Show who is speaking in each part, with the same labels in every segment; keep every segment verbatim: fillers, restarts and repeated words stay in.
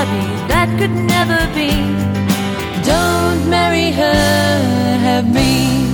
Speaker 1: happy, that could never be. Don't marry her, have me.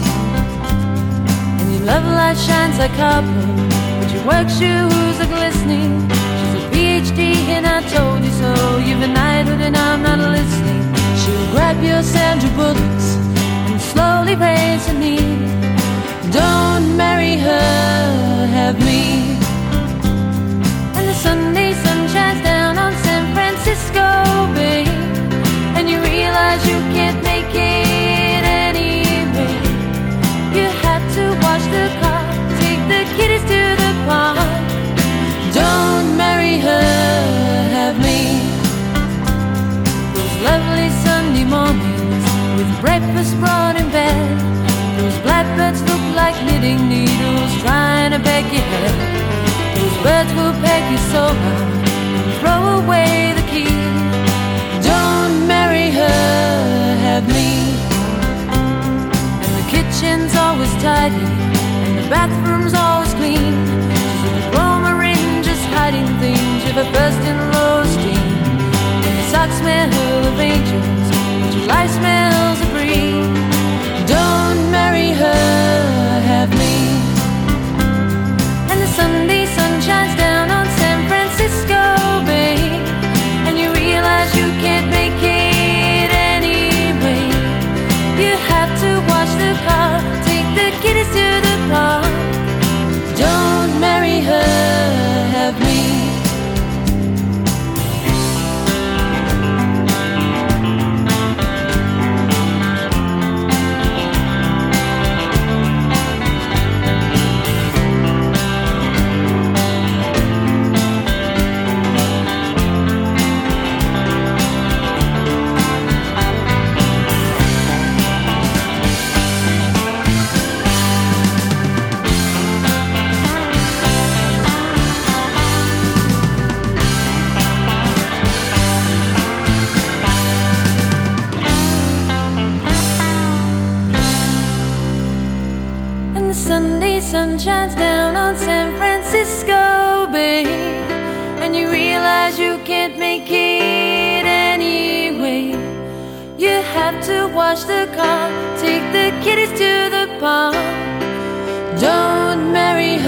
Speaker 1: And your love light shines like copper, but your work shoes are glistening. She's a P H D and I told you so. You've a knighthood and I'm not listening. She'll grab your Sandra Bullocks and slowly raise her knee. Don't marry her, have me. And the Sunday sun shines down on San Francisco Bay, and you realize you can't make it anyway. You have to wash the car, take the kiddies to the park. Don't marry her, have me. Those lovely Sunday mornings with breakfast brought in bed, those blackbirds look like knitting needles trying to peck your head. Those birds will peck you so hard and throw away the key. Don't marry her, have me. And the kitchen's always tidy and the bathroom's always clean. She's a diploma in just hiding things. You're the first in low esteem. And the socks smell of angels, but your life smells of breeze. Don't marry her, have me. And the Sunday sun shines down on San Francisco Bay, and you realize you can't make it anyway. You have to wash the car, take the kiddies to the park. Don't marry her, have me. Sunday sun shines down on San Francisco Bay, and you realize you can't make it anyway. You have to wash the car, take the kiddies to the park. Don't marry